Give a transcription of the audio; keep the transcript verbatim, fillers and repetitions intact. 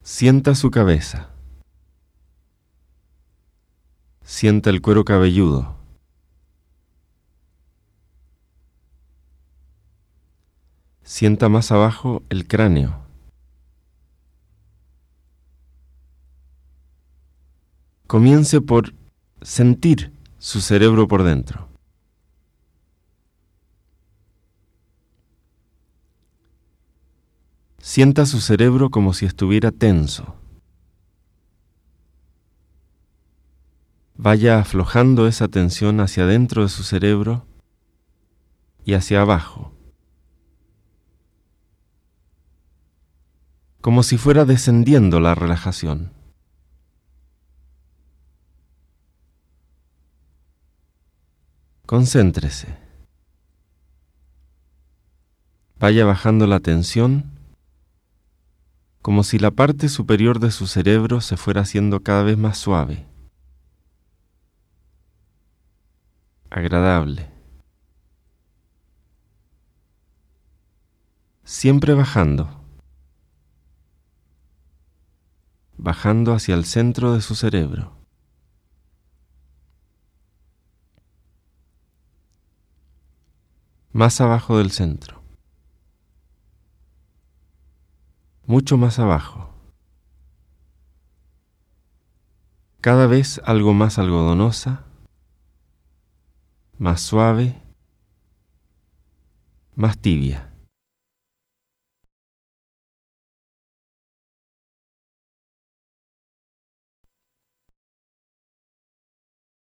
Sienta su cabeza. Sienta el cuero cabelludo. Sienta más abajo el cráneo. Comience por sentir su cerebro por dentro. Sienta su cerebro como si estuviera tenso. Vaya aflojando esa tensión hacia adentro de su cerebro y hacia abajo, como si fuera descendiendo la relajación. Concéntrese. Vaya bajando la tensión, como si la parte superior de su cerebro se fuera haciendo cada vez más suave, agradable. Siempre bajando, bajando hacia el centro de su cerebro. Más abajo del centro. Mucho más abajo. Cada vez algo más algodonosa, más suave, más tibia.